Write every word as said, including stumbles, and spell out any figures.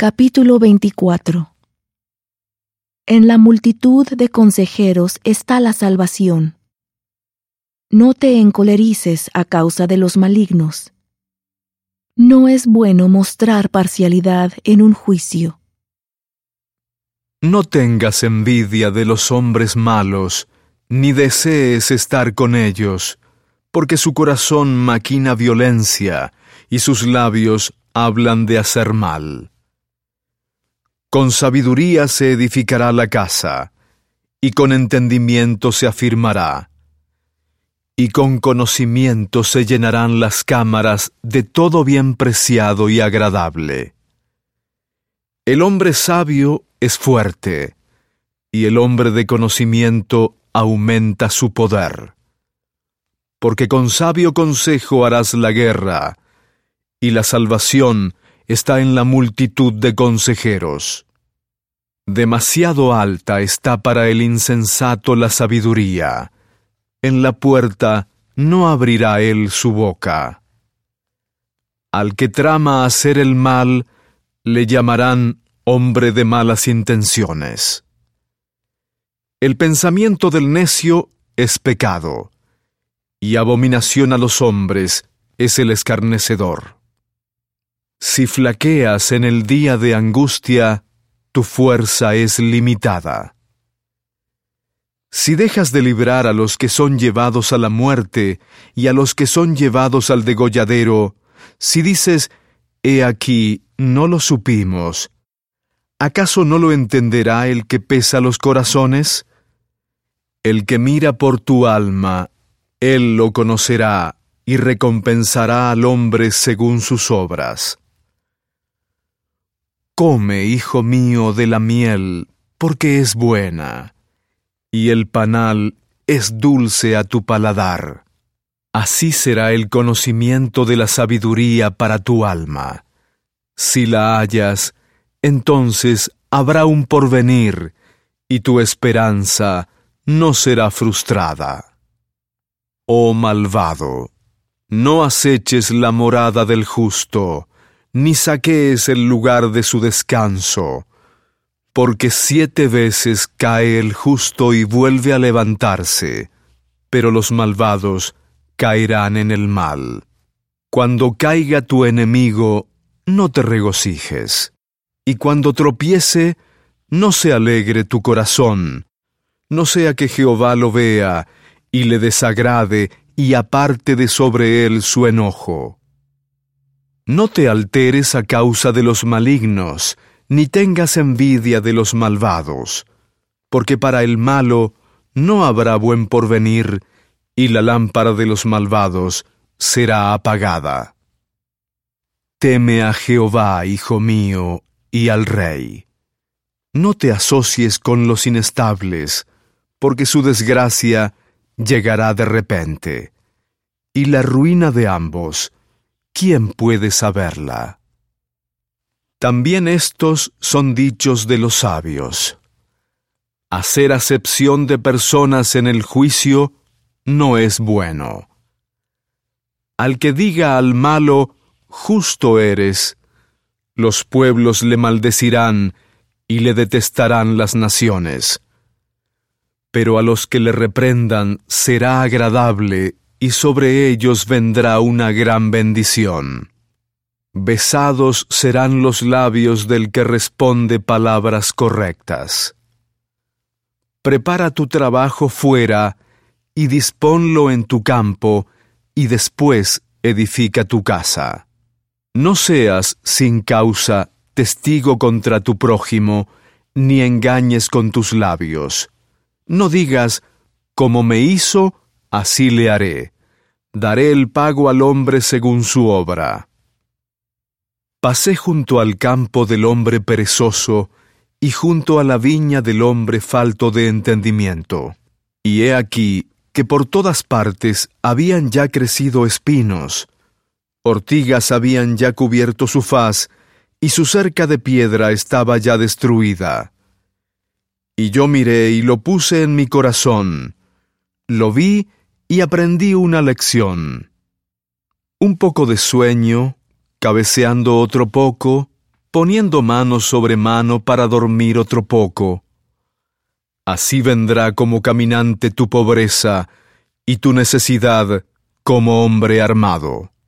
Capítulo veinticuatro. En la multitud de consejeros está la salvación. No te encolerices a causa de los malignos. No es bueno mostrar parcialidad en un juicio. No tengas envidia de los hombres malos, ni desees estar con ellos, porque su corazón maquina violencia y sus labios hablan de hacer mal. Con sabiduría se edificará la casa, y con entendimiento se afirmará, y con conocimiento se llenarán las cámaras de todo bien preciado y agradable. El hombre sabio es fuerte, y el hombre de conocimiento aumenta su poder. Porque con sabio consejo harás la guerra, y la salvación está en la multitud de consejeros. Demasiado alta está para el insensato la sabiduría. En la puerta no abrirá él su boca. Al que trama hacer el mal, le llamarán hombre de malas intenciones. El pensamiento del necio es pecado, y abominación a los hombres es el escarnecedor. Si flaqueas en el día de angustia, tu fuerza es limitada. Si dejas de librar a los que son llevados a la muerte y a los que son llevados al degolladero, si dices, he aquí, no lo supimos, ¿acaso no lo entenderá el que pesa los corazones? El que mira por tu alma, él lo conocerá y recompensará al hombre según sus obras. Come, hijo mío, de la miel, porque es buena, y el panal es dulce a tu paladar. Así será el conocimiento de la sabiduría para tu alma. Si la hallas, entonces habrá un porvenir, y tu esperanza no será frustrada. Oh malvado, no aceches la morada del justo, ni saquees el lugar de su descanso, porque siete veces cae el justo y vuelve a levantarse, pero los malvados caerán en el mal. Cuando caiga tu enemigo, no te regocijes, y cuando tropiece, no se alegre tu corazón, no sea que Jehová lo vea y le desagrade y aparte de sobre él su enojo. No te alteres a causa de los malignos, ni tengas envidia de los malvados, porque para el malo no habrá buen porvenir, y la lámpara de los malvados será apagada. Teme a Jehová, hijo mío, y al Rey. No te asocies con los inestables, porque su desgracia llegará de repente, y la ruina de ambos, ¿quién puede saberla? También estos son dichos de los sabios. Hacer acepción de personas en el juicio no es bueno. Al que diga al malo, justo eres, los pueblos le maldecirán y le detestarán las naciones. Pero a los que le reprendan será agradable, y sobre ellos vendrá una gran bendición. Besados serán los labios del que responde palabras correctas. Prepara tu trabajo fuera, y disponlo en tu campo, y después edifica tu casa. No seas, sin causa, testigo contra tu prójimo, ni engañes con tus labios. No digas, como me hizo, así le haré. Daré el pago al hombre según su obra. Pasé junto al campo del hombre perezoso, y junto a la viña del hombre falto de entendimiento. Y he aquí que por todas partes habían ya crecido espinos, ortigas habían ya cubierto su faz, y su cerca de piedra estaba ya destruida. Y yo miré y lo puse en mi corazón, lo vi y aprendí una lección. Un poco de sueño, cabeceando otro poco, poniendo mano sobre mano para dormir otro poco. Así vendrá como caminante tu pobreza y tu necesidad como hombre armado.